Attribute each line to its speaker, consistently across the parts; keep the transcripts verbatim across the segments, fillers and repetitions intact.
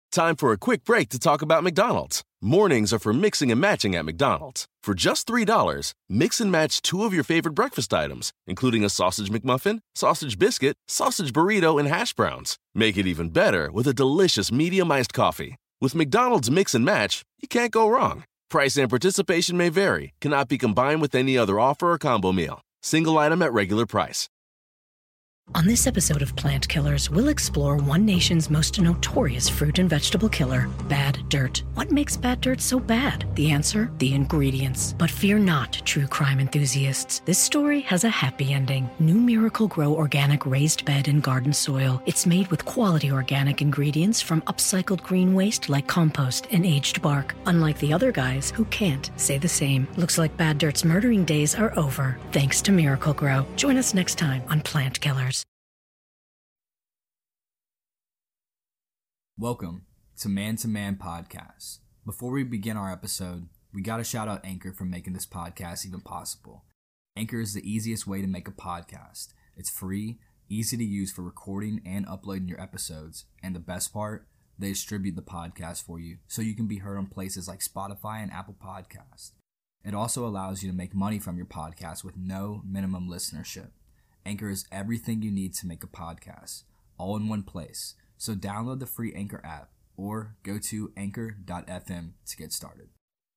Speaker 1: Time for a quick break to talk about McDonald's. Mornings are for mixing and matching at McDonald's. For just three dollars, mix and match two of your favorite breakfast items, including a sausage McMuffin, sausage biscuit, sausage burrito, and hash browns. Make it even better with a delicious medium iced coffee. With McDonald's Mix and Match, you can't go wrong. Price and participation may vary. Cannot be combined with any other offer or combo meal. Single item at regular price.
Speaker 2: On this episode of Plant Killers, we'll explore one nation's most notorious fruit and vegetable killer, bad dirt. What makes bad dirt so bad? The answer? The ingredients. But fear not, true crime enthusiasts. This story has a happy ending. New Miracle-Gro organic raised bed and garden soil. It's made with quality organic ingredients from upcycled green waste like compost and aged bark. Unlike the other guys who can't say the same. Looks like bad dirt's murdering days are over, thanks to Miracle-Gro. Join us next time on Plant Killers.
Speaker 3: Welcome to Man to Man Podcast. Before we begin our episode, we gotta shout out Anchor for making this podcast even possible. Anchor is the easiest way to make a podcast. It's free, easy to use for recording and uploading your episodes, and the best part, they distribute the podcast for you so you can be heard on places like Spotify and Apple Podcasts. It also allows you to make money from your podcast with no minimum listenership. Anchor is everything you need to make a podcast, all in one place. So download the free Anchor app or go to anchor dot f m to get started.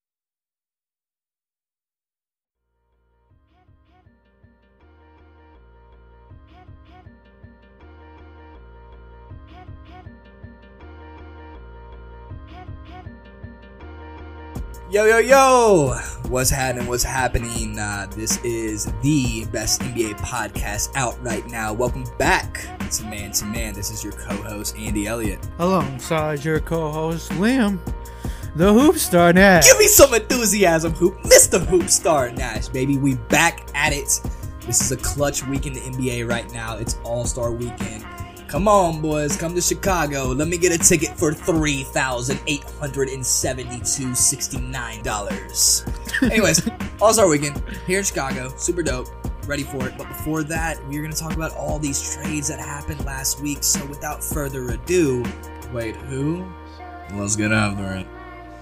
Speaker 4: Yo, yo, yo! What's happening? What's happening? Uh, this is the best N B A podcast out right now. Welcome back to Man to Man. This is your co-host, Andy Elliott.
Speaker 5: Alongside your co-host, Liam, the Hoop Star Nash.
Speaker 4: Give me some enthusiasm, Hoop. Mister Hoop Star Nash, baby. We back at it. This is a clutch week in the N B A right now. It's All-Star Weekend. Come on, boys. Come to Chicago. Let me get a ticket for three thousand eight hundred seventy-two dollars and sixty-nine cents. Anyways, All-Star Weekend here in Chicago. Super dope. Ready for it. But before that, we're going to talk about all these trades that happened last week. So without further ado, wait, who? Let's get after it.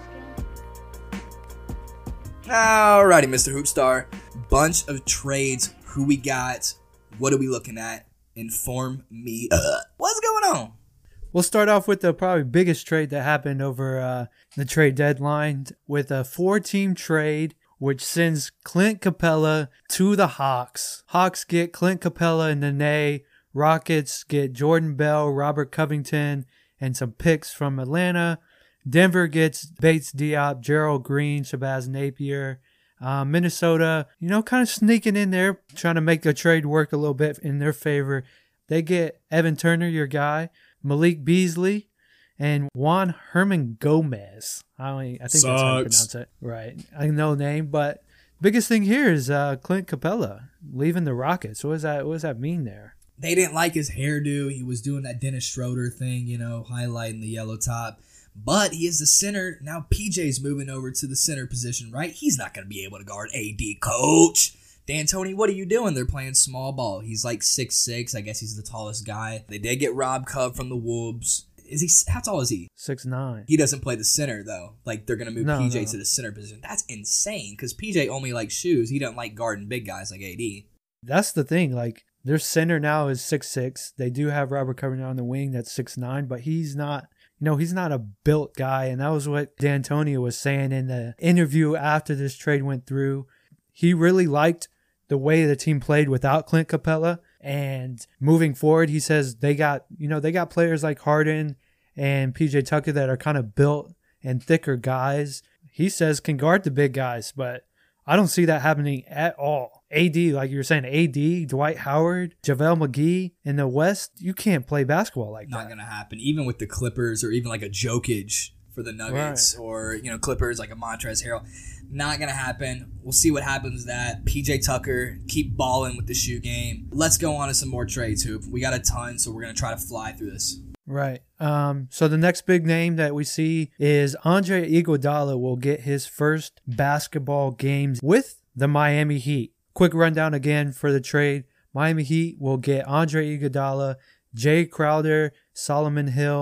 Speaker 4: Alrighty, Mister Hoopstar. Bunch of trades. Who we got? What are we looking at? Inform me. Uh, what's going on?
Speaker 5: We'll start off with the probably biggest trade that happened over uh, the trade deadline with a four-team trade, which sends Clint Capella to the Hawks. Hawks get Clint Capella and Nene. Rockets get Jordan Bell, Robert Covington, and some picks from Atlanta. Denver gets Bates Diop, Gerald Green, Shabazz Napier. Uh, Minnesota, you know, kind of sneaking in there, trying to make the trade work a little bit in their favor. They get Evan Turner, your guy, Malik Beasley, and Juan Herman Gomez. I only, I think
Speaker 4: Sucks.
Speaker 5: that's how you pronounce it. Right. I know the name, but biggest thing here is uh, Clint Capella leaving the Rockets. What does that, what does that mean there?
Speaker 4: They didn't like his hairdo. He was doing that Dennis Schroeder thing, you know, highlighting the yellow top. But he is the center. Now P J's moving over to the center position, right? He's not going to be able to guard A D, coach. D'Antoni, what are you doing? They're playing small ball. He's like six six. I guess he's the tallest guy. They did get Rob Cove from the Wolves. Is he? How tall is he?
Speaker 5: six nine.
Speaker 4: He doesn't play the center, though. Like, they're going to move
Speaker 5: no,
Speaker 4: P J
Speaker 5: no.
Speaker 4: to the center position. That's insane, because P J only likes shoes. He doesn't like guarding big guys like A D.
Speaker 5: That's the thing. Like, their center now is six six. They do have Robert Covington on the wing that's six nine, but he's not... You know, he's not a built guy, and that was what D'Antonio was saying in the interview after this trade went through. He really liked the way the team played without Clint Capella, and moving forward, he says they got, you know, they got players like Harden and P J Tucker that are kind of built and thicker guys. He says can guard the big guys, but I don't see that happening at all. A D, like you were saying, A D, Dwight Howard, JaVale McGee in the West, you can't play basketball like
Speaker 4: Not
Speaker 5: that.
Speaker 4: Not going to happen. Even with the Clippers or even like a Jokic for the Nuggets
Speaker 5: Right.
Speaker 4: or, you know, Clippers like a Montrezl Harrell. Not going to happen. We'll see what happens with that. P J Tucker, keep balling with the shoe game. Let's go on to some more trades, Hoop. We got a ton, so we're going to try to fly through this.
Speaker 5: Right. Um, so the next big name that we see is Andre Iguodala will get his first basketball games with the Miami Heat. Quick rundown again for the trade. Miami Heat will get Andre Iguodala, Jay Crowder, Solomon Hill,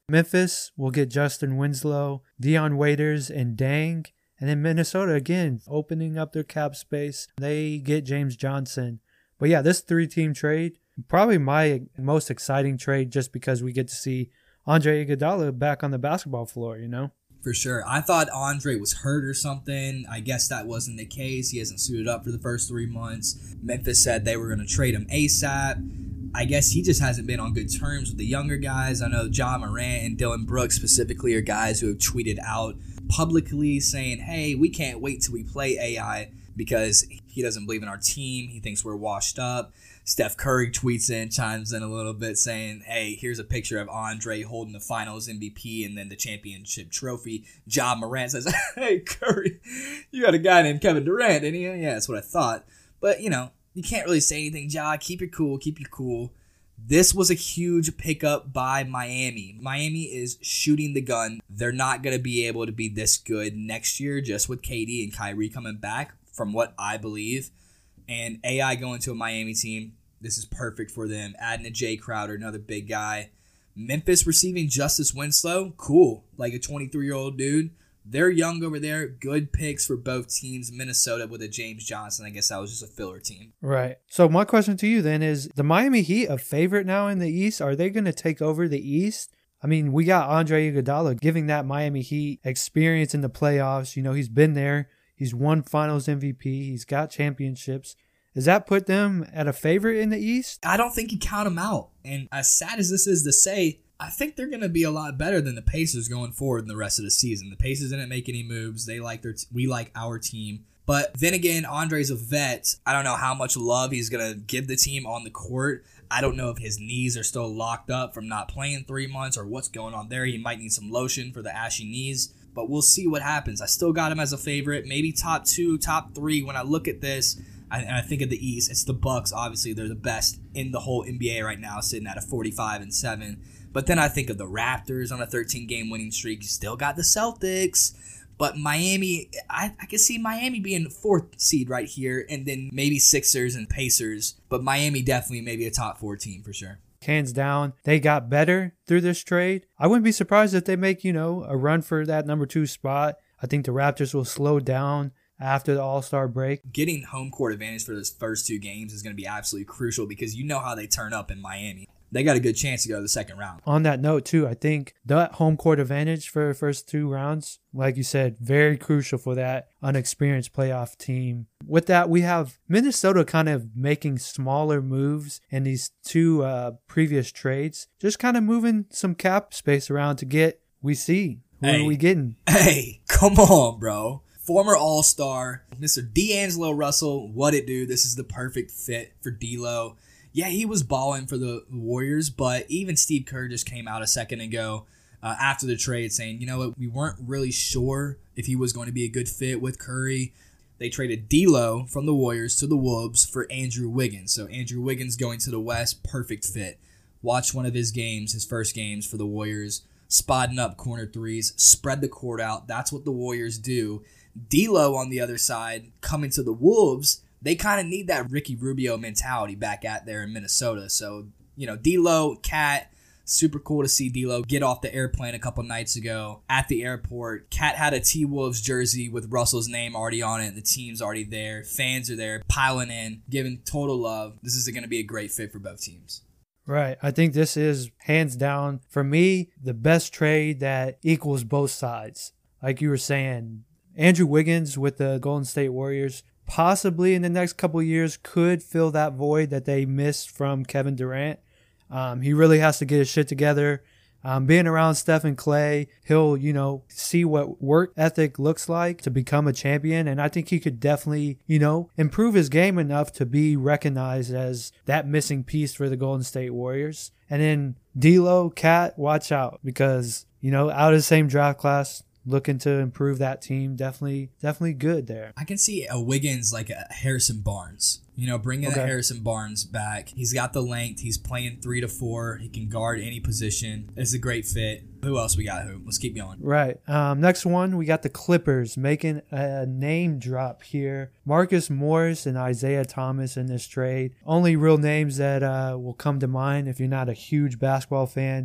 Speaker 5: Memphis will get Justin Winslow, Dion Waiters, and Dang. And then Minnesota, again, opening up their cap space. They get James Johnson. But yeah, this three-team trade, probably my most exciting trade just because we get to see Andre Iguodala back on the basketball floor, you know?
Speaker 4: For sure. I thought Andre was hurt or something. I guess that wasn't the case. He hasn't suited up for the first three months. Memphis said they were going to trade him ASAP. I guess he just hasn't been on good terms with the younger guys. I know Ja Morant and Dylan Brooks specifically are guys who have tweeted out publicly saying, hey, we can't wait till we play A I because he doesn't believe in our team. He thinks we're washed up. Steph Curry tweets in, chimes in a little bit saying, hey, here's a picture of Andre holding the finals M V P and then the championship trophy. Ja Morant says, hey, Curry, you got a guy named Kevin Durant, didn't you? Yeah, that's what I thought. But, you know, you can't really say anything, Ja. Keep it cool. Keep it cool. This was a huge pickup by Miami. Miami is shooting the gun. They're not going to be able to be this good next year just with K D and Kyrie coming back, from what I believe. And A I going to a Miami team, this is perfect for them. Adding a Jay Crowder, another big guy. Memphis receiving Justice Winslow, cool. Like a twenty-three-year-old dude. They're young over there. Good picks for both teams. Minnesota with a James Johnson. I guess that was just a filler team.
Speaker 5: Right. So my question to you then is, the Miami Heat a favorite now in the East? Are they going to take over the East? I mean, we got Andre Iguodala giving that Miami Heat experience in the playoffs. You know, he's been there. He's won finals M V P. He's got championships. Does that put them at a favorite in the East?
Speaker 4: I don't think you count them out. And as sad as this is to say, I think they're going to be a lot better than the Pacers going forward in the rest of the season. The Pacers didn't make any moves. They like their t- we like our team. But then again, Andre's a vet. I don't know how much love he's going to give the team on the court. I don't know if his knees are still locked up from not playing three months or what's going on there. He might need some lotion for the ashy knees. But we'll see what happens. I still got him as a favorite. Maybe top two, top three. When I look at this, I, and I think of the East, it's the Bucks. Obviously, they're the best in the whole N B A right now, sitting at a forty-five and seven. But then I think of the Raptors on a thirteen-game winning streak. You still got the Celtics. But Miami, I, I can see Miami being fourth seed right here, and then maybe Sixers and Pacers. But Miami definitely maybe a top four team for sure.
Speaker 5: Hands down, they got better through this trade. I wouldn't be surprised if they make, you know, a run for that number two spot. I think the Raptors will slow down after the All-Star break.
Speaker 4: Getting home court advantage for those first two games is going to be absolutely crucial because you know how they turn up in Miami. They got a good chance to go to the second round.
Speaker 5: On that note, too, I think that home court advantage for the first two rounds, like you said, very crucial for that unexperienced playoff team. With that, we have Minnesota kind of making smaller moves in these two uh, previous trades, just kind of moving some cap space around to get, we see, what
Speaker 4: hey,
Speaker 5: are we getting?
Speaker 4: Hey, come on, bro. Former All-Star, Mister D'Angelo Russell, what it do? This is the perfect fit for D'Lo. Yeah, he was balling for the Warriors, but even Steve Kerr just came out a second ago uh, after the trade saying, you know what, we weren't really sure if he was going to be a good fit with Curry. They traded D'Lo from the Warriors to the Wolves for Andrew Wiggins. So Andrew Wiggins going to the West, perfect fit. Watched one of his games, his first games for the Warriors, spotting up corner threes, spread the court out. That's what the Warriors do. D'Lo on the other side, coming to the Wolves, they kind of need that Ricky Rubio mentality back at there in Minnesota. So, you know, D'Lo, Cat, super cool to see D'Lo get off the airplane a couple nights ago at the airport. Cat had a T-Wolves jersey with Russell's name already on it. The team's already there. Fans are there, piling in, giving total love. This is going to be a great fit for both teams.
Speaker 5: Right. I think this is, hands down, for me, the best trade that equals both sides. Like you were saying, Andrew Wiggins with the Golden State Warriors possibly in the next couple of years could fill that void that they missed from Kevin Durant. Um, he really has to get his shit together. Um, being around Steph and Clay, he'll, you know, see what work ethic looks like to become a champion. And I think he could definitely, you know, improve his game enough to be recognized as that missing piece for the Golden State Warriors. And then D'Lo, Cat, watch out because, you know, out of the same draft class, looking to improve that team. Definitely, definitely good there.
Speaker 4: I can see a Wiggins like a Harrison Barnes. You know, bringing okay. Harrison Barnes back. He's got the length. He's playing three to four. He can guard any position. It's a great fit. Who else we got? Who? Let's keep going.
Speaker 5: Right. Um, next one, we got the Clippers making a name drop here. Marcus Morris and Isaiah Thomas in this trade. Only real names that uh, will come to mind if you're not a huge basketball fan.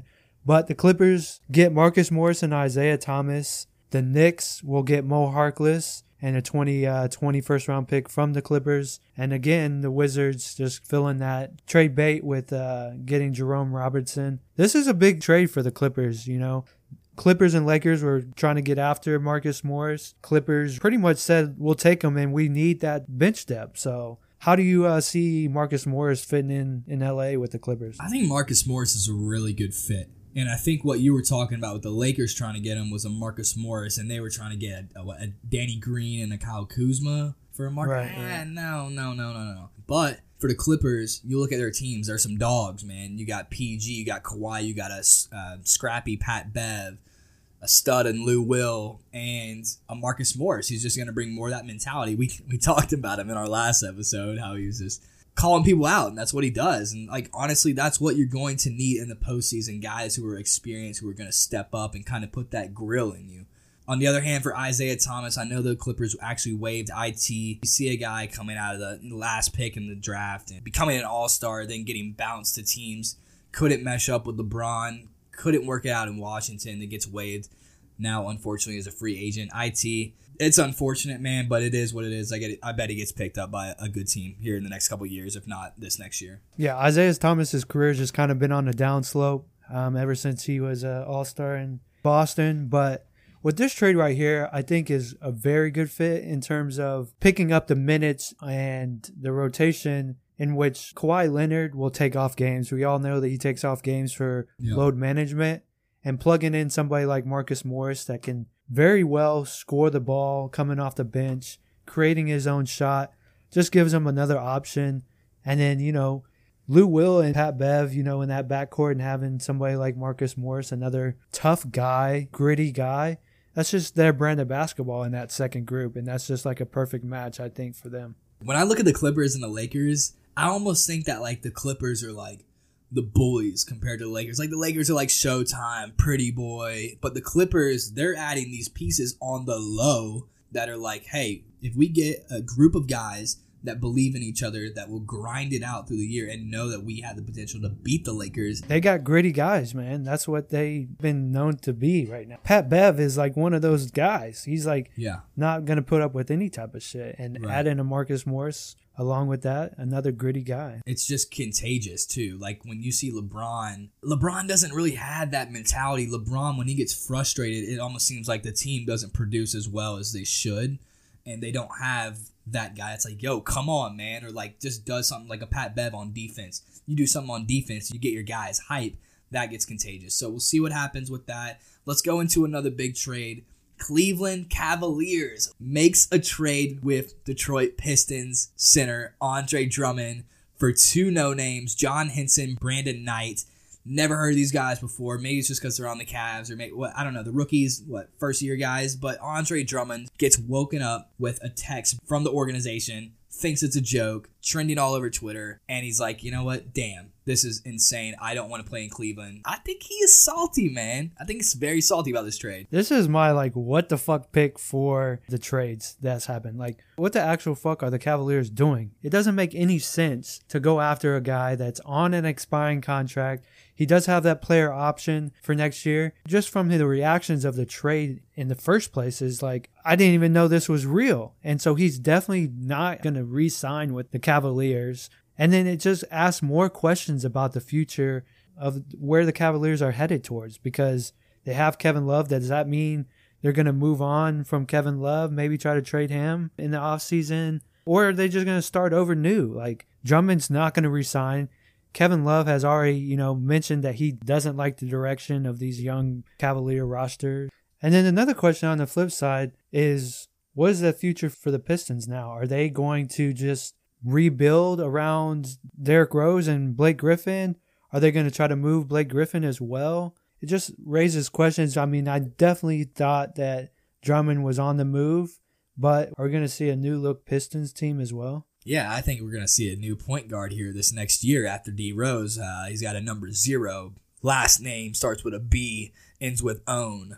Speaker 5: But the Clippers get Marcus Morris and Isaiah Thomas. The Knicks will get Mo Harkless and a twenty twenty first round pick from the Clippers. And again, the Wizards just filling that trade bait with uh, getting Jerome Robertson. This is a big trade for the Clippers, you know. Clippers and Lakers were trying to get after Marcus Morris. Clippers pretty much said, we'll take him and we need that bench depth. So how do you uh, see Marcus Morris fitting in in L A with the Clippers?
Speaker 4: I think Marcus Morris is a really good fit. And I think what you were talking about with the Lakers trying to get him was a Marcus Morris, and they were trying to get a, a, a Danny Green and a Kyle Kuzma for a Marcus.
Speaker 5: Right,
Speaker 4: eh,
Speaker 5: right.
Speaker 4: No, no, no, no, no. But for the Clippers, you look at their teams, there's some dogs, man. You got P G, you got Kawhi, you got a uh, scrappy Pat Bev, a stud in Lou Will, and a Marcus Morris. He's just going to bring more of that mentality. We we talked about him in our last episode, how he was just calling people out, and that's what he does. And like honestly, that's what you're going to need in the postseason, guys who are experienced, who are going to step up and kind of put that grill in you. On the other hand, for Isaiah Thomas, I know the Clippers actually waived I T. You see a guy coming out of the last pick in the draft and becoming an all-star, then getting bounced to teams, couldn't mesh up with LeBron, couldn't work it out in Washington, that gets waived now, unfortunately, as a free agent. I T, it's unfortunate, man, but it is what it is. I get it. I bet he gets picked up by a good team here in the next couple of years, if not this next year.
Speaker 5: Yeah, Isaiah Thomas's career has just kind of been on the downslope um, ever since he was an all-star in Boston. But with this trade right here, I think is a very good fit in terms of picking up the minutes and the rotation in which Kawhi Leonard will take off games. We all know that he takes off games for
Speaker 4: Yeah.
Speaker 5: load management, and plugging in somebody like Marcus Morris that can very well score the ball coming off the bench, creating his own shot, just gives him another option. And then, you know, Lou Will and Pat Bev, you know, in that backcourt, and having somebody like Marcus Morris, another tough guy, gritty guy, that's just their brand of basketball in that second group. And that's just like a perfect match, I think, for them.
Speaker 4: When I look at the Clippers and the Lakers, I almost think that like the Clippers are like the bullies compared to the Lakers. Like the Lakers are like Showtime, pretty boy. But the Clippers, they're adding these pieces on the low that are like, hey, if we get a group of guys that believe in each other, that will grind it out through the year and know that we have the potential to beat the Lakers.
Speaker 5: They got gritty guys, man. That's what they've been known to be right now. Pat Bev is like one of those guys. He's like
Speaker 4: Yeah.
Speaker 5: not going to put up with any type of shit. And
Speaker 4: Right.
Speaker 5: add in a Marcus Morris along with that, another gritty guy.
Speaker 4: It's just contagious too. Like when you see LeBron, LeBron doesn't really have that mentality. LeBron, when he gets frustrated, it almost seems like the team doesn't produce as well as they should. And they don't have that guy. It's like, yo, come on, man. Or like just does something like a Pat Bev on defense. You do something on defense, you get your guys hype. That gets contagious. So we'll see what happens with that. Let's go into another big trade. Cleveland Cavaliers makes a trade with Detroit Pistons center Andre Drummond for two no-names, John Henson, Brandon Knight. Never heard of these guys before. Maybe it's just because they're on the Cavs, or maybe what I don't know. The rookies, what first year guys. But Andre Drummond gets woken up with a text from the organization, thinks it's a joke, trending all over Twitter, and he's like, you know what? Damn, this is insane. I don't want to play in Cleveland. I think he is salty, man. I think he's very salty about this trade.
Speaker 5: This is my like what the fuck pick for the trades that's happened. Like, what the actual fuck are the Cavaliers doing? It doesn't make any sense to go after a guy that's on an expiring contract. He does have that player option for next year. Just from the reactions of the trade in the first place is like, I didn't even know this was real. And so he's definitely not going to re-sign with the Cavaliers. And then it just asks more questions about the future of where the Cavaliers are headed towards, because they have Kevin Love. Does that mean they're going to move on from Kevin Love, maybe try to trade him in the offseason? Or are they just going to start over new? Like, Drummond's not going to re-sign. Kevin Love has already, you know, mentioned that he doesn't like the direction of these young Cavalier rosters. And then another question on the flip side is, what is the future for the Pistons now? Are they going to just rebuild around Derrick Rose and Blake Griffin? Are they going to try to move Blake Griffin as well? It just raises questions. I mean, I definitely thought that Drummond was on the move, but are we going to see a new look Pistons team as well?
Speaker 4: Yeah, I think we're going to see a new point guard here this next year after D Rose. Uh, he's got a number zero. Last name starts with a B, ends with own.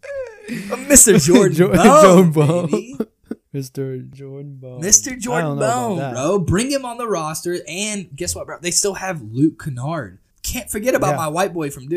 Speaker 4: Mister Jordan
Speaker 5: Jordan
Speaker 4: Bone,
Speaker 5: Bone.
Speaker 4: baby.
Speaker 5: Mister Jordan Bone.
Speaker 4: Mister
Speaker 5: I
Speaker 4: Jordan
Speaker 5: don't know about
Speaker 4: Bone,
Speaker 5: that.
Speaker 4: bro. Bring him on the roster. And guess what, bro? They still have Luke Kennard. Can't forget about
Speaker 5: Yeah.
Speaker 4: my white boy from Duke.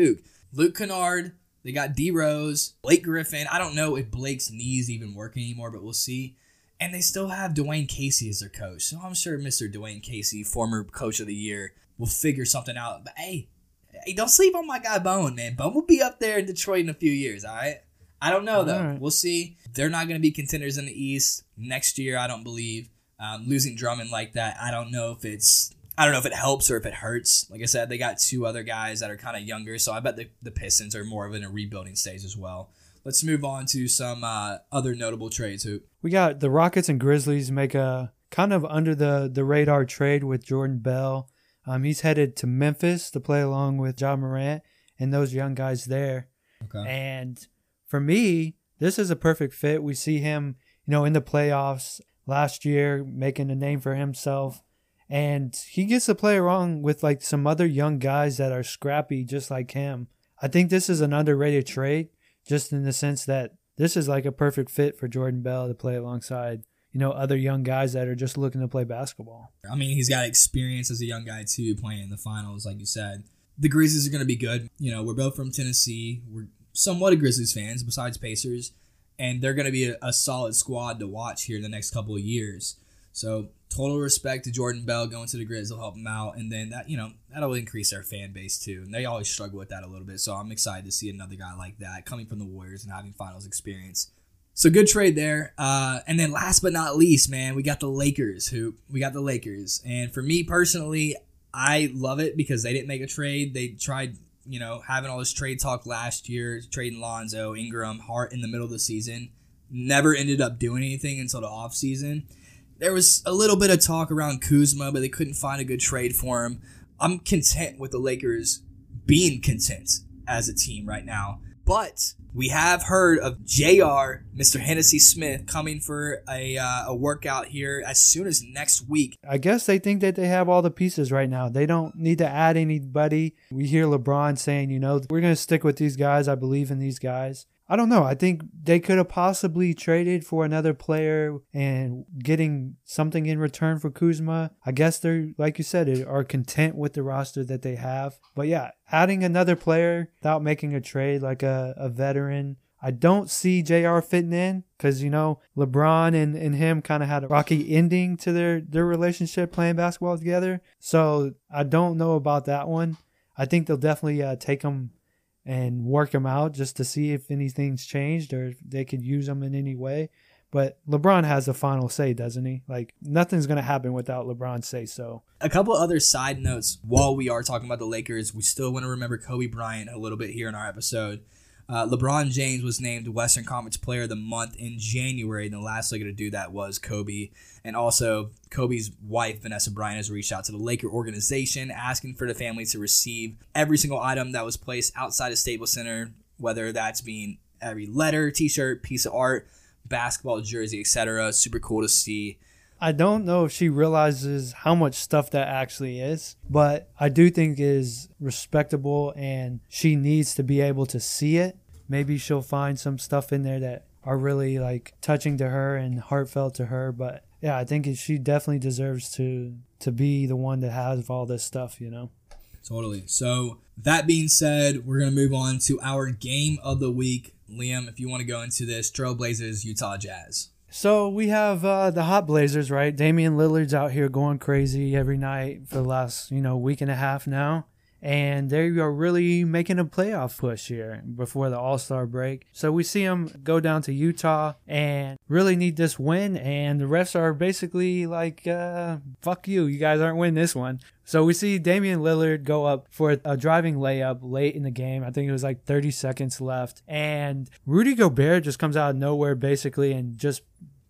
Speaker 4: Luke Kennard. They got D Rose, Blake Griffin. I don't know if Blake's knees even work anymore, but we'll see. And they still have Dwayne Casey as their coach. So I'm sure Mister Dwayne Casey, former coach of the year, will figure something out. But hey, hey, don't sleep on my guy Bone, man. Bone will be up there in Detroit in a few years, all right? I don't know, though. Right. We'll see. They're not going to be contenders in the East next year, I don't believe. Um, losing Drummond like that, I don't know if it's... I don't know if it helps or if it hurts. Like I said, they got two other guys that are kind of younger, so I bet the, the Pistons are more of in a rebuilding stage as well. Let's move on to some uh, other notable trades, Hoop.
Speaker 5: We got the Rockets and Grizzlies make a kind of under the, the radar trade with Jordan Bell. Um, he's headed to Memphis to play along with Ja Morant and those young guys there.
Speaker 4: Okay.
Speaker 5: And for me, this is a perfect fit. We see him, you know, in the playoffs last year, making a name for himself. And he gets to play along with like some other young guys that are scrappy just like him. I think this is an underrated trade just in the sense that this is like a perfect fit for Jordan Bell to play alongside, you know, other young guys that are just looking to play basketball.
Speaker 4: I mean, he's got experience as a young guy too, playing in the finals, like you said. The Grizzlies are going to be good. You know, we're both from Tennessee. We're somewhat a Grizzlies fans besides Pacers. And they're going to be a, a solid squad to watch here in the next couple of years. So total respect to Jordan Bell going to the Grizz will help him out, and then that you know that'll increase their fan base too. And they always struggle with that a little bit, so I'm excited to see another guy like that coming from the Warriors and having finals experience. So good trade there. Uh, and then last but not least, man, we got the Lakers. Who we got the Lakers, and for me personally, I love it because they didn't make a trade. They tried, you know, having all this trade talk last year, trading Lonzo, Ingram, Hart in the middle of the season. Never ended up doing anything until the offseason. There was a little bit of talk around Kuzma, but they couldn't find a good trade for him. I'm content with the Lakers being content as a team right now. But we have heard of J R, Mister Hennessy Smith, coming for a uh, a workout here as soon as next week.
Speaker 5: I guess they think that they have all the pieces right now. They don't need to add anybody. We hear LeBron saying, you know, we're going to stick with these guys. I believe in these guys. I don't know. I think they could have possibly traded for another player and getting something in return for Kuzma. I guess they're, like you said, are content with the roster that they have. But yeah, adding another player without making a trade like a, a veteran, I don't see J R fitting in because, you know, LeBron and, and him kind of had a rocky ending to their, their relationship playing basketball together. So I don't know about that one. I think they'll definitely uh, take him and work them out just to see if anything's changed or if they could use them in any way. But LeBron has the final say, doesn't he? Like, nothing's going to happen without LeBron's say so.
Speaker 4: A couple other side notes while we are talking about the Lakers. We still want to remember Kobe Bryant a little bit here in our episode. Uh, LeBron James was named Western Conference Player of the Month in January, and the last Laker to do that was Kobe. And also, Kobe's wife, Vanessa Bryant, has reached out to the Laker organization asking for the family to receive every single item that was placed outside of Staples Center, whether that's being every letter, t-shirt, piece of art, basketball jersey, et cetera. Super cool to see.
Speaker 5: I don't know if she realizes how much stuff that actually is, but I do think it is respectable and she needs to be able to see it. Maybe she'll find some stuff in there that are really like touching to her and heartfelt to her. But yeah, I think she definitely deserves to to be the one that has all this stuff, you know?
Speaker 4: Totally. So that being said, we're going to move on to our game of the week. Liam, if you want to go into this, Trailblazers, Utah Jazz.
Speaker 5: So we have uh, the Hot Blazers, right? Damian Lillard's out here going crazy every night for the last, you know, week and a half now. And they are really making a playoff push here before the All-Star break. So we see them go down to Utah and really need this win. And the refs are basically like, uh, fuck you. You guys aren't winning this one. So we see Damian Lillard go up for a driving layup late in the game. I think it was like thirty seconds left. And Rudy Gobert just comes out of nowhere basically and just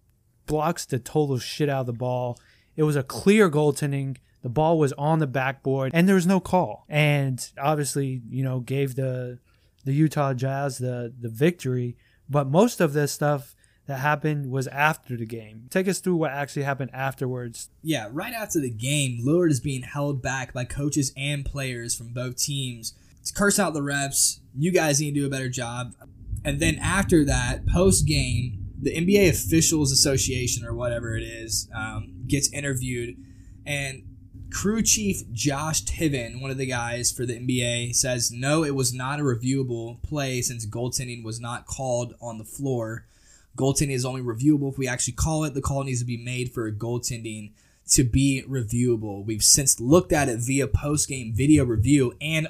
Speaker 5: blocks the total shit out of the ball. It was a clear goaltending. The ball was on the backboard, and there was no call. And obviously, you know, gave the the Utah Jazz the, the victory. But most of this stuff that happened was after the game. Take us through what actually happened afterwards.
Speaker 4: Yeah, right after the game, Lillard is being held back by coaches and players from both teams to curse out the refs. You guys need to do a better job. And then after that, post-game, the N B A Officials Association, or whatever it is, um, gets interviewed. And Crew chief Josh Tiven, one of the guys for the N B A, says no, it was not a reviewable play since goaltending was not called on the floor. Goaltending is only reviewable if we actually call it. The call needs to be made for a goaltending to be reviewable. We've since looked at it via post-game video review and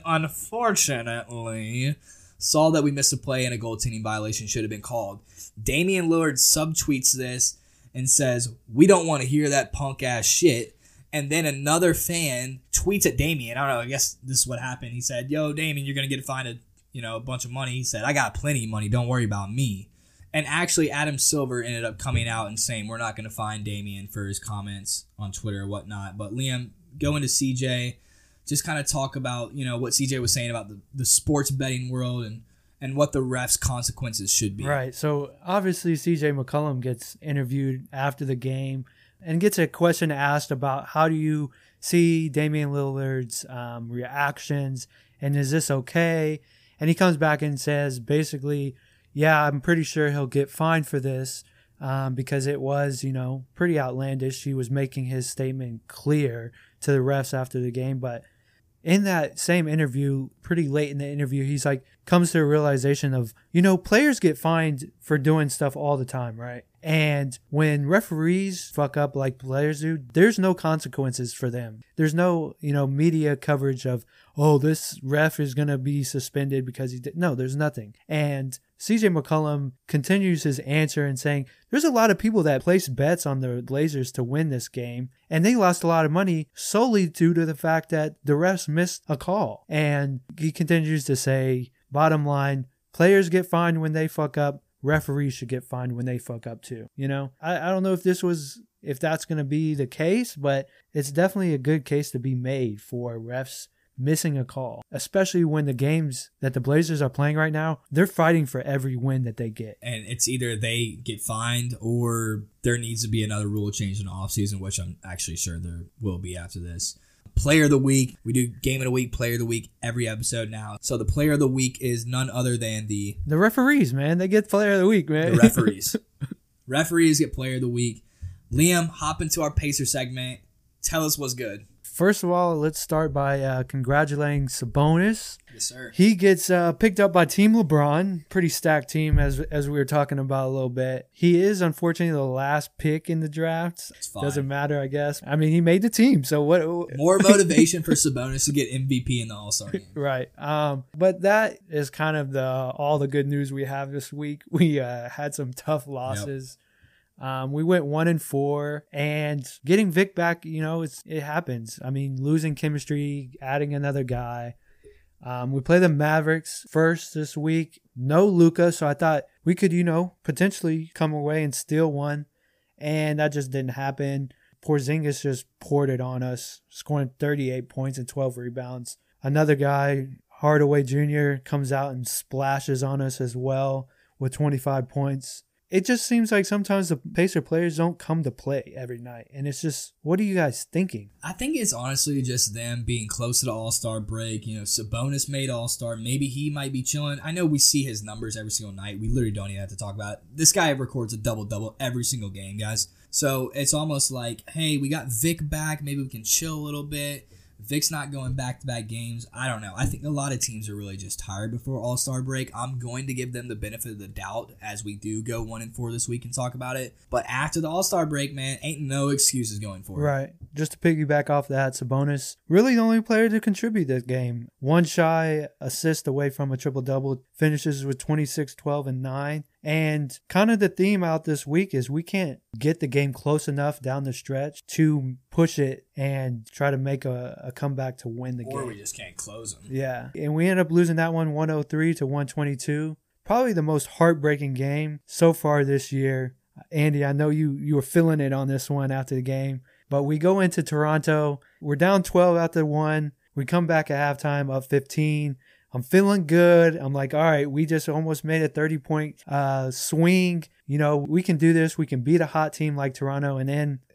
Speaker 4: unfortunately saw that we missed a play and a goaltending violation should have been called. Damian Lillard subtweets this and says, we don't want to hear that punk ass shit. And then another fan tweets at Damian. I don't know, I guess this is what happened. He said, yo, Damian, you're going to get fined a, you know, a bunch of money. He said, I got plenty of money. Don't worry about me. And actually, Adam Silver ended up coming out and saying, we're not going to fine Damian for his comments on Twitter or whatnot. But Liam, go into C J, just kind of talk about, you know, what C J was saying about the, the sports betting world and, and what the refs' consequences should be.
Speaker 5: Right. So obviously C J McCollum gets interviewed after the game and gets a question asked about how do you see Damian Lillard's um, reactions and is this okay? And he comes back and says basically, yeah, I'm pretty sure he'll get fined for this um, because it was, you know, pretty outlandish. He was making his statement clear to the refs after the game. But in that same interview, pretty late in the interview, he's like, comes to a realization of, you know, players get fined for doing stuff all the time, right? And when referees fuck up like players do, there's no consequences for them. There's no, you know, media coverage of, oh, this ref is going to be suspended because he did. No, there's nothing. And C J McCollum continues his answer and saying, there's a lot of people that placed bets on the Blazers to win this game, and they lost a lot of money solely due to the fact that the refs missed a call. And he continues to say, bottom line, players get fined when they fuck up. Referees should get fined when they fuck up too. You know, I, I don't know if this was, if that's going to be the case, but it's definitely a good case to be made for refs missing a call, especially when the games that the Blazers are playing right now, they're fighting for every win that they get.
Speaker 4: And it's either they get fined or there needs to be another rule change in the offseason, which I'm actually sure there will be after this. Player of the week. We do game of the week, player of the week every episode now. So the player of the week is none other than the...
Speaker 5: The referees, man. They get player of the week, man.
Speaker 4: The referees. Referees get player of the week. Liam, hop into our Pacer segment. Tell us what's good.
Speaker 5: First of all, let's start by uh, congratulating Sabonis.
Speaker 4: Yes, sir.
Speaker 5: He gets uh, picked up by Team LeBron. Pretty stacked team, as as we were talking about a little bit. He is, unfortunately, the last pick in the draft.
Speaker 4: It's fine.
Speaker 5: Doesn't matter, I guess. I mean, he made the team, so what?
Speaker 4: More motivation for Sabonis to get M V P in the All-Star game.
Speaker 5: Right. Um, but that is kind of the all the good news we have this week. We uh, had some tough losses. Yep. Um, we went one and four, and getting Vic back, you know, it's, it happens. I mean, losing chemistry, adding another guy. Um, we play the Mavericks first this week. No Luka, so I thought we could, you know, potentially come away and steal one, and that just didn't happen. Porzingis just poured it on us, scoring thirty-eight points and twelve rebounds. Another guy, Hardaway Junior, comes out and splashes on us as well with twenty-five points. It just seems like sometimes the Pacer players don't come to play every night. And it's just, what are you guys thinking?
Speaker 4: I think it's honestly just them being close to the All-Star break. You know, Sabonis made All-Star. Maybe he might be chilling. I know we see his numbers every single night. We literally don't even have to talk about it. This guy records a double-double every single game, guys. So it's almost like, hey, we got Vic back. Maybe we can chill a little bit. Vic's not going back-to-back games. I don't know. I think a lot of teams are really just tired before All-Star break. I'm going to give them the benefit of the doubt as we do go one and four this week and talk about it. But after the All-Star break, man, ain't no excuses going forward.
Speaker 5: Right. Just to piggyback off that, Sabonis, really the only player to contribute this game. One shy assist away from a triple-double, finishes with twenty-six, twelve, and nine. And kind of the theme out this week is we can't get the game close enough down the stretch to push it and try to make a, a comeback to win the
Speaker 4: or
Speaker 5: game.
Speaker 4: Or we just can't close them.
Speaker 5: Yeah. And we end up losing that one one oh three to one twenty-two. Probably the most heartbreaking game so far this year. Andy, I know you, you were feeling it on this one after the game. But we go into Toronto. We're down twelve after one. We come back at halftime up fifteen. I'm feeling good. I'm like, all right, we just almost made a thirty-point uh, swing. You know, we can do this. We can beat a hot team like Toronto. And then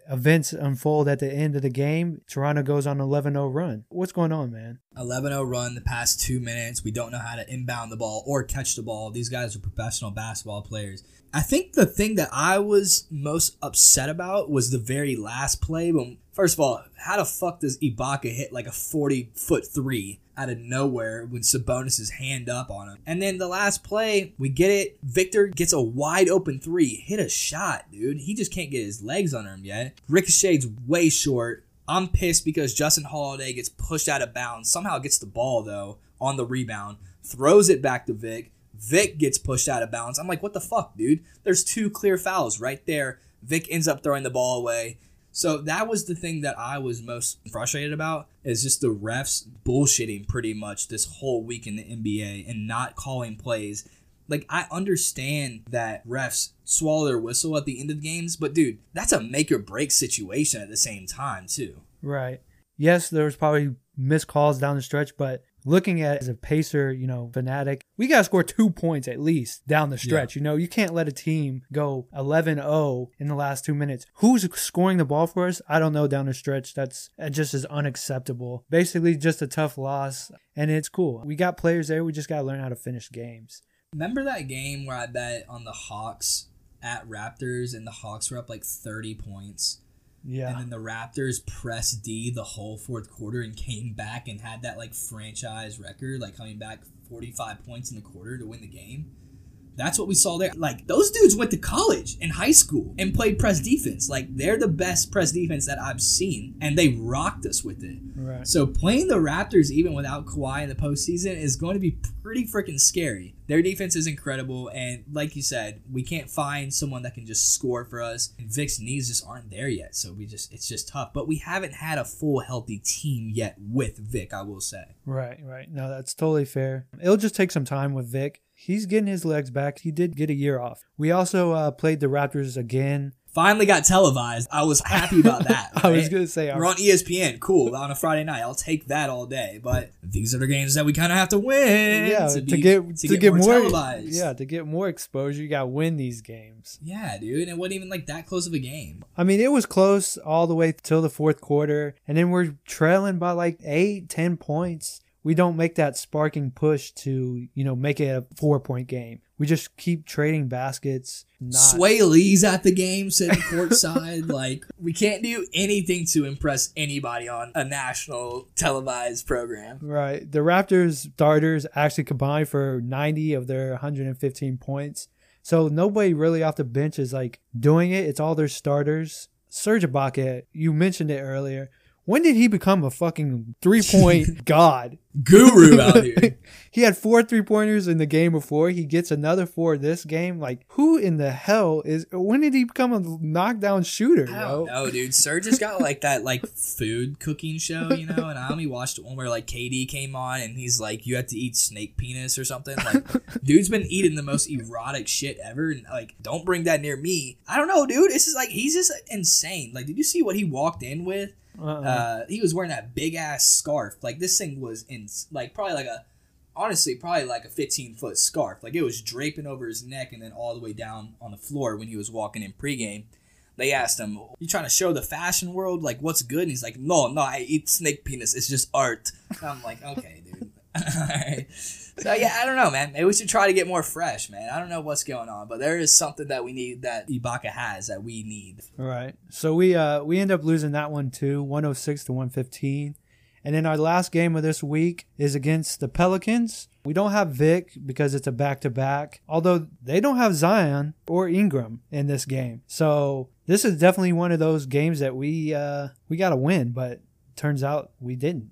Speaker 5: events unfold at the end of the game. Toronto goes on an eleven oh run. What's going on, man?
Speaker 4: eleven oh run the past two minutes. We don't know how to inbound the ball or catch the ball. These guys are professional basketball players. I think the thing that I was most upset about was the very last play. When, first of all, how the fuck does Ibaka hit like a forty-foot three out of nowhere when Sabonis is hand up on him? And then the last play, we get it. Victor gets a wide open three. Hit a shot, dude. He just can't get his legs under him yet. Ricochet's way short. I'm pissed because Justin Holiday gets pushed out of bounds. Somehow gets the ball, though, on the rebound. Throws it back to Vic. Vic gets pushed out of bounds. I'm like, what the fuck, dude? There's two clear fouls right there. Vic ends up throwing the ball away. So that was the thing that I was most frustrated about, is just the refs bullshitting pretty much this whole week in the N B A and not calling plays. Like, I understand that refs swallow their whistle at the end of the games, but dude, that's a make or break situation at the same time too.
Speaker 5: Right. Yes, there was probably missed calls down the stretch, but looking at it as a Pacer, you know, fanatic, we got to score two points at least down the stretch. Yeah. You know, you can't let a team go eleven oh in the last two minutes. Who's scoring the ball for us? I don't know down the stretch. That's just as unacceptable. Basically, just a tough loss, and it's cool. We got players there. We just got to learn how to finish games.
Speaker 4: Remember that game where I bet on the Hawks at Raptors, and the Hawks were up like thirty points?
Speaker 5: Yeah.
Speaker 4: And then the Raptors pressed D the whole fourth quarter and came back and had that like franchise record, like coming back forty-five points in the quarter to win the game. That's what we saw there. Like, those dudes went to college and high school and played press defense. Like, they're the best press defense that I've seen, and they rocked us with it.
Speaker 5: Right.
Speaker 4: So playing the Raptors even without Kawhi in the postseason is going to be pretty freaking scary. Their defense is incredible, and like you said, we can't find someone that can just score for us. And Vic's knees just aren't there yet, so we just it's just tough. But we haven't had a full healthy team yet with Vic, I will say.
Speaker 5: Right, right. No, that's totally fair. It'll just take some time with Vic. He's getting his legs back. He did get a year off. We also uh, played the Raptors again.
Speaker 4: Finally got televised. I was happy about that. Right?
Speaker 5: I was going to say.
Speaker 4: We're on E S P N. Cool. On a Friday night. I'll take that all day. But these are the games that we kind of have to win.
Speaker 5: Yeah,
Speaker 4: to,
Speaker 5: to
Speaker 4: be,
Speaker 5: get to,
Speaker 4: to get,
Speaker 5: get
Speaker 4: more,
Speaker 5: more
Speaker 4: televised.
Speaker 5: Yeah, to get more exposure, you got to win these games.
Speaker 4: Yeah, dude. And it wasn't even like that close of a game.
Speaker 5: I mean, it was close all the way till the fourth quarter. And then we're trailing by like eight, ten points. We don't make that sparking push to, you know, make it a four-point game. We just keep trading baskets. Not...
Speaker 4: Sway Lee's at the game, sitting courtside. Like, we can't do anything to impress anybody on a national televised program.
Speaker 5: Right. The Raptors starters actually combined for ninety of their one hundred fifteen points. So nobody really off the bench is, like, doing it. It's all their starters. Serge Ibaka, you mentioned it earlier. When did he become a fucking three-point god?
Speaker 4: Guru out here.
Speaker 5: He had four three-pointers in the game before. He gets another four this game. Like, who in the hell is... When did he become a knockdown shooter,
Speaker 4: I don't know, dude. Serge has got, like, that, like, food cooking show, you know? And I only watched one where, like, K D came on and he's like, you have to eat snake penis or something. Like, dude's been eating the most erotic shit ever. And, like, don't bring that near me. I don't know, dude. This is, like, he's just insane. Like, did you see what he walked in with? Uh-uh. Uh, he was wearing that big ass scarf. Like, this thing was in, like, probably like a, honestly, probably like a fifteen foot scarf. Like, it was draping over his neck and then all the way down on the floor when he was walking in pregame. They asked him, you trying to show the fashion world, like, what's good? And he's like, no, no, I eat snake penis. It's just art. And I'm like, okay, dude. All right. So, yeah, I don't know, man. Maybe we should try to get more fresh, man. I don't know what's going on, but there is something that we need, that Ibaka has, that we need.
Speaker 5: All right. So we uh we end up losing that one too, one oh six to one fifteen. And then our last game of this week is against the Pelicans. We don't have Vic because it's a back-to-back, although they don't have Zion or Ingram in this game. So this is definitely one of those games that we uh we got to win, but turns out we didn't.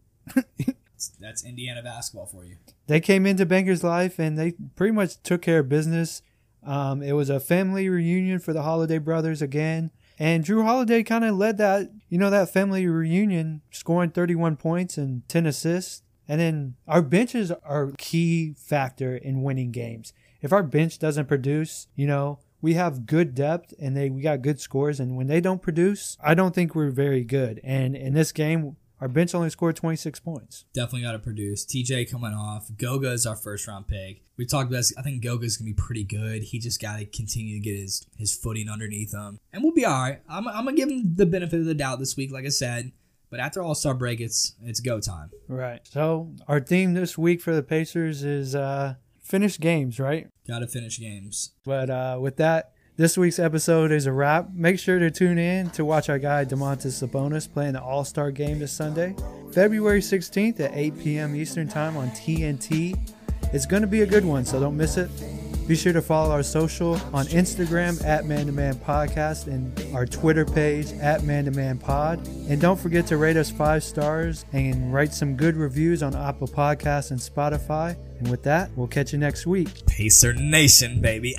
Speaker 4: That's Indiana basketball for you.
Speaker 5: They came into Bankers Life and they pretty much took care of business. Um, it was a family reunion for the Holiday brothers again. And Drew Holiday kind of led that, you know, that family reunion, scoring thirty-one points and ten assists. And then our benches are a key factor in winning games. If our bench doesn't produce, you know, we have good depth and they we got good scores. And when they don't produce, I don't think we're very good. And in this game, our bench only scored twenty-six points.
Speaker 4: Definitely got to produce. T J coming off. Goga is our first round pick. We talked about this. I think Goga's going to be pretty good. He just got to continue to get his, his footing underneath him. And we'll be all right. I'm, I'm going to give him the benefit of the doubt this week, like I said. But after All-Star break, it's it's go time.
Speaker 5: Right. So our theme this week for the Pacers is uh, finish games, right?
Speaker 4: Got to finish games.
Speaker 5: But uh, with that, this week's episode is a wrap. Make sure to tune in to watch our guy Domantas Sabonis playing the All-Star game this Sunday, February sixteenth at eight p.m. Eastern Time on T N T. It's going to be a good one, so don't miss it. Be sure to follow our social on Instagram at Man to Man Podcast and our Twitter page at Man to Man Pod. And don't forget to rate us five stars and write some good reviews on Apple Podcasts and Spotify. And with that, we'll catch you next week.
Speaker 4: Pacer Nation, baby.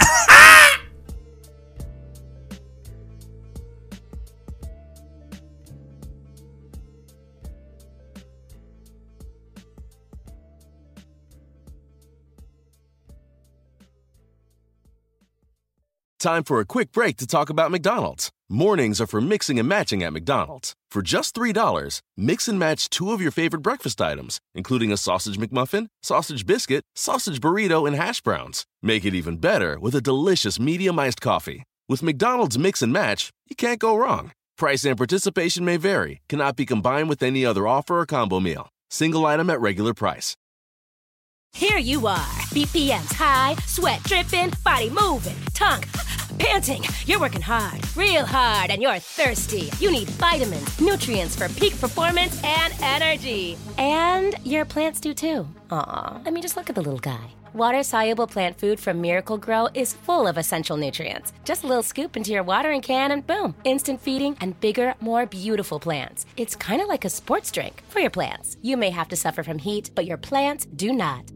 Speaker 1: Time for a quick break to talk about McDonald's. Mornings are for mixing and matching at McDonald's. For just three dollars, mix and match two of your favorite breakfast items, including a sausage McMuffin, sausage biscuit, sausage burrito, and hash browns. Make it even better with a delicious medium iced coffee. With McDonald's Mix and Match, you can't go wrong. Price and participation may vary, cannot be combined with any other offer or combo meal. Single item at regular price.
Speaker 6: Here you are, B P Ms high, sweat dripping, body moving, tongue panting. You're working hard, real hard, and you're thirsty. You need vitamins, nutrients for peak performance and energy. And your plants do too. Aw, I mean, just look at the little guy. Water-soluble plant food from Miracle Grow is full of essential nutrients. Just a little scoop into your watering can and boom, instant feeding and bigger, more beautiful plants. It's kind of like a sports drink for your plants. You may have to suffer from heat, but your plants do not.